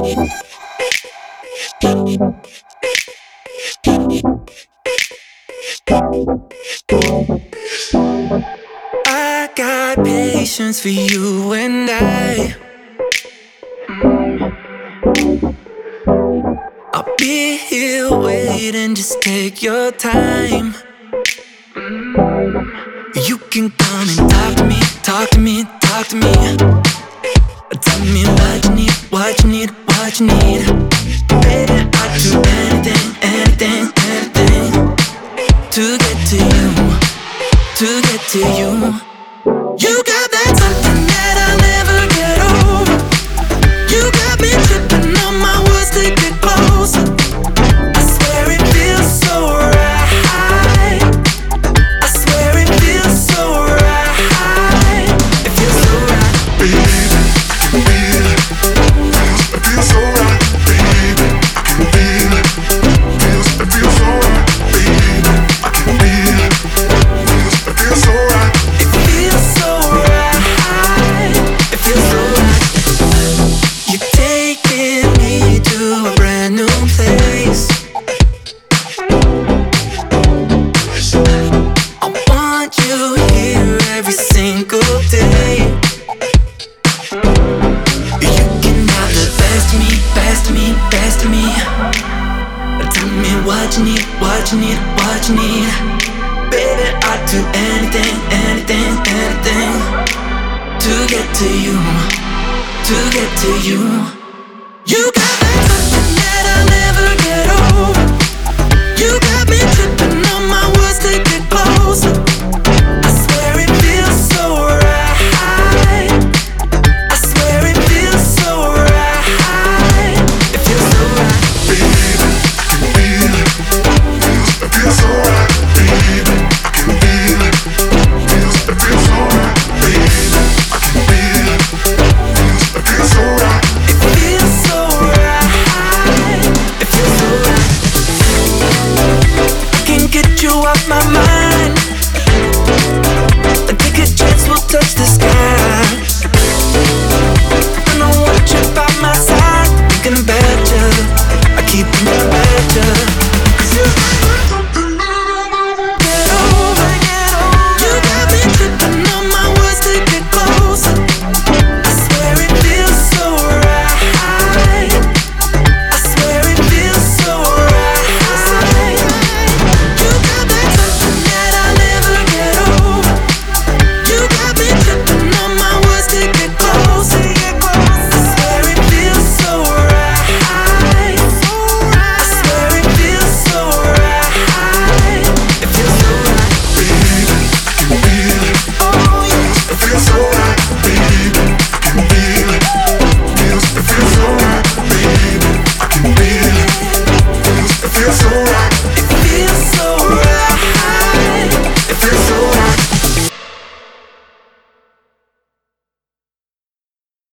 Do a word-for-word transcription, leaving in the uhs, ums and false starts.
I got patience for you and I. I'll be here waiting, just take your time. You can come and talk to me, talk to me, talk to me. Tell me what you need, what you need, what you need. Baby, I'd do anything, anything, anything to get to you, to get to you. You got that something that I'll never get over. You got me tripping on my words to get closer. I swear it feels so right. I swear it feels so right. It feels so right. Baby, I can feel it. Feels, it feels so right. Baby, I can feel it. Feels, it feels so right. Baby, I can feel it. Feels, it feels so right. It feels so right. It feels so right. You're taking me to a brand new place. I want you here every single day. You can have the best of me, best of me, best of me. Tell me what you need, what you need, what you need. Baby, I'd do anything, anything, anything to get to you, to get to you.